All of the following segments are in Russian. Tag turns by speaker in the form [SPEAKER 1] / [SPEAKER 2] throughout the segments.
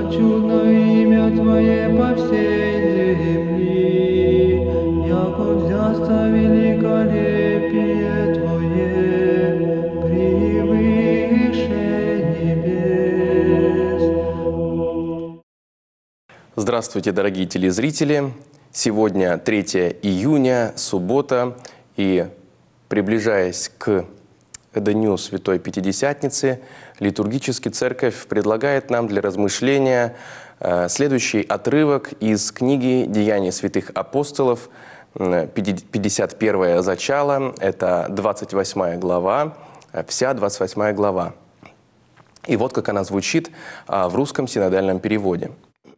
[SPEAKER 1] чудно имя Твое по всей земли, яко взясто великолепие Твое превыше небес.
[SPEAKER 2] Здравствуйте, дорогие телезрители! Сегодня 3 июня, суббота, и, приближаясь к Дню Святой Пятидесятницы, литургически Церковь предлагает нам для размышления следующий отрывок из книги «Деяния святых апостолов», 51-е зачало, это 28 глава, вся 28 глава. И вот как она звучит в русском синодальном переводе.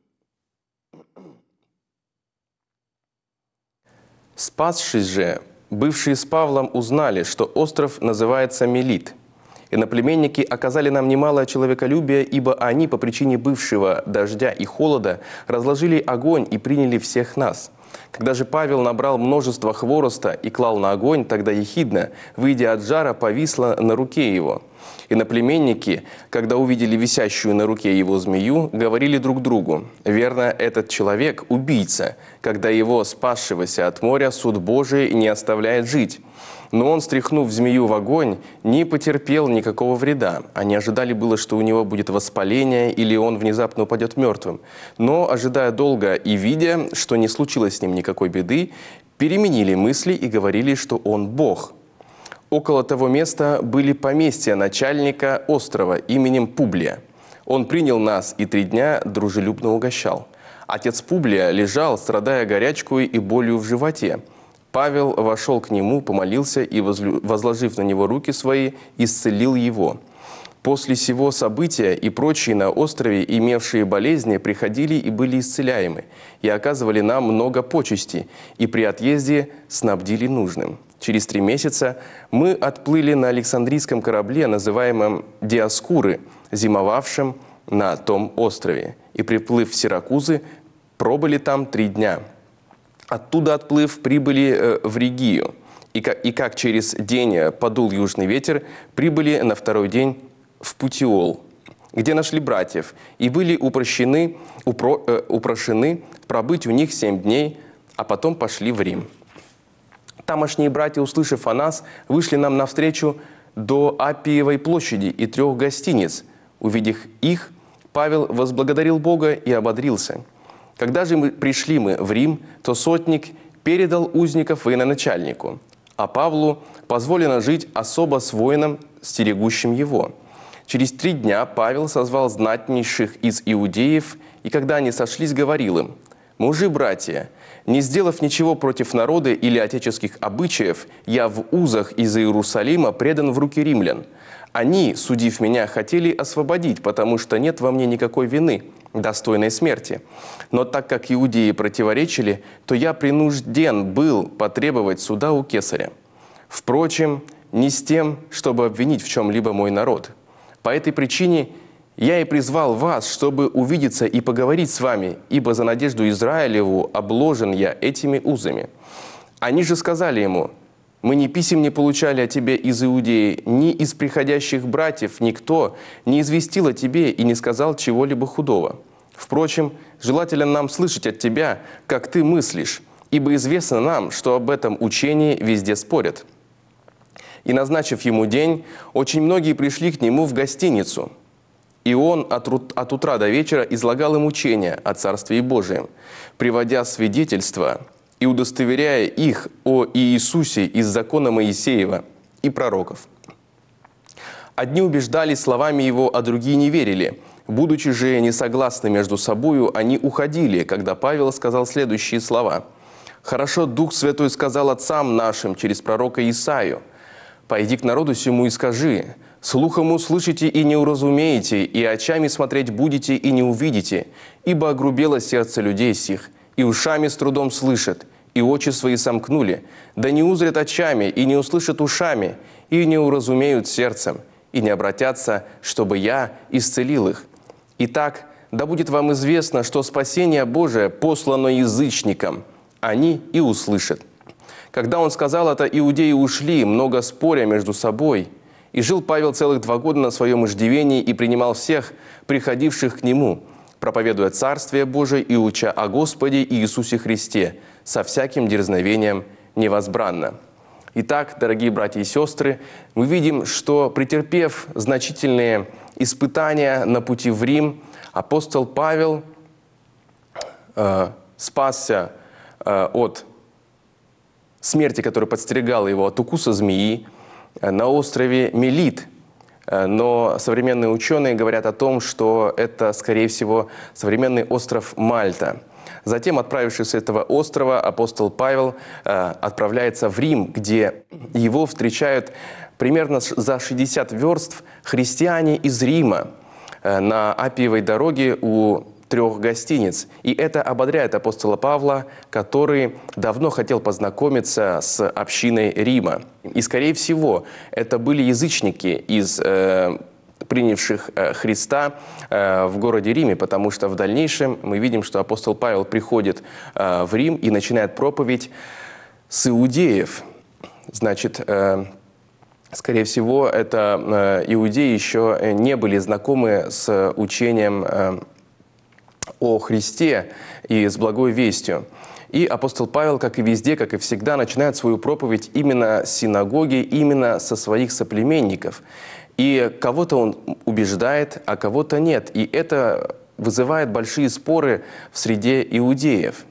[SPEAKER 2] «Спасшись же, бывшие с Павлом узнали, что остров называется Мелит. Иноплеменники оказали нам немалое человеколюбие, ибо они по причине бывшего дождя и холода разложили огонь и приняли всех нас. Когда же Павел набрал множество хвороста и клал на огонь, тогда ехидна, выйдя от жара, повисла на руке его. Иноплеменники, когда увидели висящую на руке его змею, говорили друг другу: «Верно, этот человек – убийца, когда его, спасшегося от моря, суд Божий не оставляет жить». Но он, стряхнув змею в огонь, не потерпел никакого вреда. Они ожидали было, что у него будет воспаление или он внезапно упадет мертвым. Но, ожидая долго и видя, что не случилось с ним никакой беды, переменили мысли и говорили, что он Бог. Около того места были поместья начальника острова именем Публия. Он принял нас и 3 дня дружелюбно угощал. Отец Публия лежал, страдая горячкой и болью в животе. Павел вошел к нему, помолился и, возложив на него руки свои, исцелил его. После сего события и прочие на острове, имевшие болезни, приходили и были исцеляемы, и оказывали нам много почести, и при отъезде снабдили нужным. Через 3 месяца мы отплыли на Александрийском корабле, называемом Диоскуры, зимовавшем на том острове, и, приплыв в Сиракузы, пробыли там 3 дня. Оттуда отплыв, прибыли в Регию, и как через день подул южный ветер, прибыли на 2-й день в Путиол, где нашли братьев, и были упрошены пробыть у них 7 дней, а потом пошли в Рим. Тамошние братья, услышав о нас, вышли нам навстречу до Аппиевой площади и 3 гостиниц. Увидев их, Павел возблагодарил Бога и ободрился. Когда же пришли мы в Рим, то сотник передал узников военачальнику, а Павлу позволено жить особо с воином, стерегущим его. Через 3 дня Павел созвал знатнейших из иудеев, и когда они сошлись, говорил им: «Мужи, братья, не сделав ничего против народа или отеческих обычаев, я в узах из Иерусалима предан в руки римлян. Они, судив меня, хотели освободить, потому что нет во мне никакой вины, достойной смерти. Но так как иудеи противоречили, то я принужден был потребовать суда у кесаря. Впрочем, не с тем, чтобы обвинить в чем-либо мой народ. По этой причине я и призвал вас, чтобы увидеться и поговорить с вами, ибо за надежду Израилеву обложен я этими узами». Они же сказали ему: «Мы ни писем не получали о тебе из Иудеи, ни из приходящих братьев, никто не известил о тебе и не сказал чего-либо худого. Впрочем, желательно нам слышать от тебя, как ты мыслишь, ибо известно нам, что об этом учении везде спорят». И, назначив ему день, очень многие пришли к нему в гостиницу. И он от утра до вечера излагал им учения о Царстве Божием, приводя свидетельства и удостоверяя их о Иисусе из закона Моисеева и пророков. Одни убеждались словами его, а другие не верили. Будучи же несогласны между собою, они уходили, когда Павел сказал следующие слова: «Хорошо Дух Святой сказал отцам нашим через пророка Исаию: пойди к народу сему и скажи: слухом услышите и не уразумеете, и очами смотреть будете и не увидите, ибо огрубело сердце людей сих, и ушами с трудом слышат, и очи свои сомкнули, да не узрят очами, и не услышат ушами, и не уразумеют сердцем, и не обратятся, чтобы я исцелил их. Итак, да будет вам известно, что спасение Божие послано язычникам, они и услышат». Когда он сказал это, иудеи ушли, много споря между собой. И жил Павел целых 2 года на своем иждивении и принимал всех, приходивших к нему. проповедуя Царствие Божие и уча о Господе Иисусе Христе со всяким дерзновением невозбранно». Итак, дорогие братья и сестры, мы видим, что, претерпев значительные испытания на пути в Рим, апостол Павел спасся от смерти, которая подстерегала его от укуса змеи на острове Мелит. Но современные ученые говорят о том, что это, скорее всего, современный остров Мальта. Затем, отправившись с этого острова, апостол Павел отправляется в Рим, где его встречают примерно за 60 верст христиане из Рима на Аппиевой дороге у 3 гостиниц. И это ободряет апостола Павла, который давно хотел познакомиться с общиной Рима. И, скорее всего, это были язычники из принявших Христа в городе Риме, потому что в дальнейшем мы видим, что апостол Павел приходит в Рим и начинает проповедь с иудеев. Значит, скорее всего, это иудеи еще не были знакомы с учением о Христе и с благой вестью. И апостол Павел, как и везде, как и всегда, начинает свою проповедь именно с синагоги, именно со своих соплеменников. И кого-то он убеждает, а кого-то нет. И это вызывает большие споры в среде иудеев.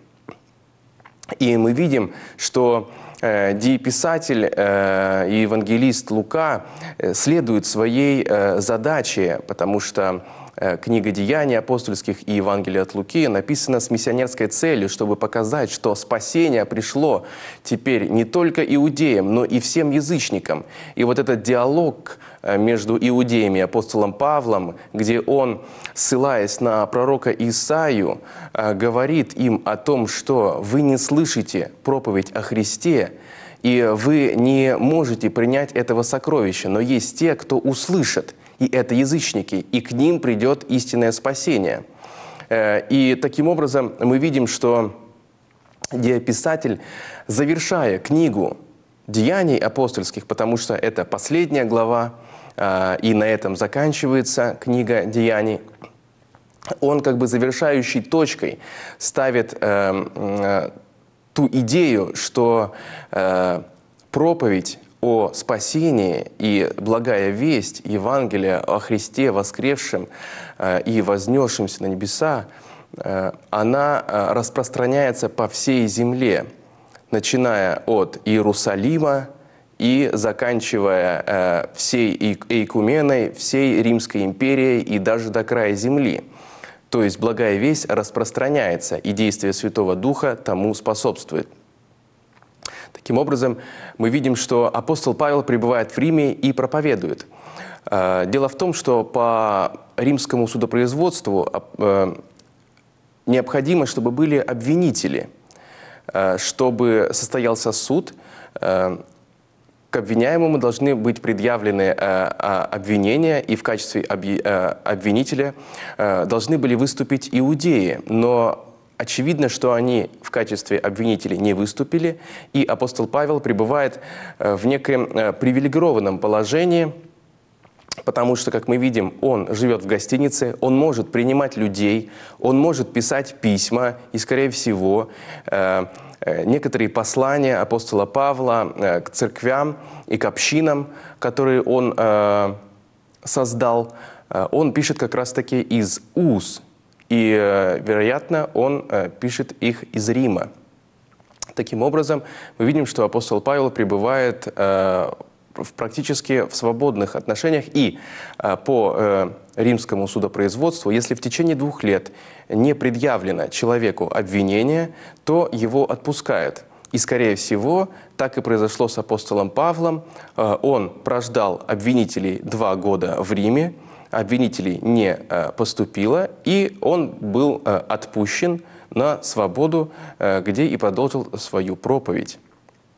[SPEAKER 2] И мы видим, что дееписатель и евангелист Лука следует своей задаче, потому что книга «Деяний апостольских» и Евангелие от Луки написана с миссионерской целью, чтобы показать, что спасение пришло теперь не только иудеям, но и всем язычникам. И вот этот диалог между иудеями и апостолом Павлом, где он, ссылаясь на пророка Исаию, говорит им о том, что вы не слышите проповедь о Христе, и вы не можете принять этого сокровища, но есть те, кто услышат, и это язычники, и к ним придет истинное спасение. И таким образом мы видим, что дееписатель, завершая книгу «Деяний апостольских», потому что это последняя глава, и на этом заканчивается книга «Деяний», он как бы завершающей точкой ставит ту идею, что проповедь о спасении и благая весть Евангелия о Христе воскресшем и вознесшемся на небеса, она распространяется по всей земле, начиная от Иерусалима и заканчивая всей Эйкуменой, всей Римской империей и даже до края земли. То есть благая весть распространяется, и действие Святого Духа тому способствует. Таким образом, мы видим, что апостол Павел пребывает в Риме и проповедует. Дело в том, что по римскому судопроизводству необходимо, чтобы были обвинители, чтобы состоялся суд. К обвиняемому должны быть предъявлены обвинения, и в качестве обвинителя должны были выступить иудеи. Но очевидно, что они в качестве обвинителей не выступили, и апостол Павел пребывает в неком привилегированном положении, потому что, как мы видим, он живет в гостинице, он может принимать людей, он может писать письма, и, скорее всего, некоторые послания апостола Павла к церквям и к общинам, которые он создал, он пишет как раз-таки из уст. И, вероятно, он пишет их из Рима. Таким образом, мы видим, что апостол Павел пребывает практически в свободных отношениях. И по римскому судопроизводству, если в течение 2 лет не предъявлено человеку обвинение, то его отпускают. И, скорее всего, так и произошло с апостолом Павлом. Он прождал обвинителей 2 года в Риме, обвинителей не поступило, и он был отпущен на свободу, где и продолжил свою проповедь.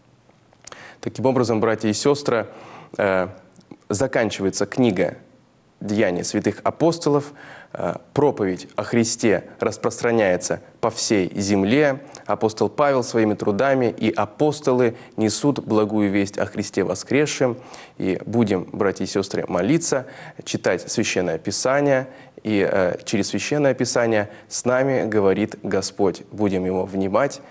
[SPEAKER 2] Таким образом, братья и сестры, заканчивается книга деяния святых апостолов. Проповедь о Христе распространяется по всей земле. Апостол Павел своими трудами и апостолы несут благую весть о Христе воскресшем. И будем, братья и сестры, молиться, читать Священное Писание. И через Священное Писание с нами говорит Господь. Будем Его внимать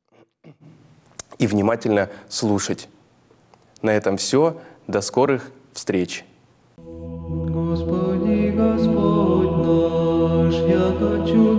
[SPEAKER 2] и внимательно слушать. На этом все. До скорых встреч.
[SPEAKER 1] Господи, Господь наш, яко чудо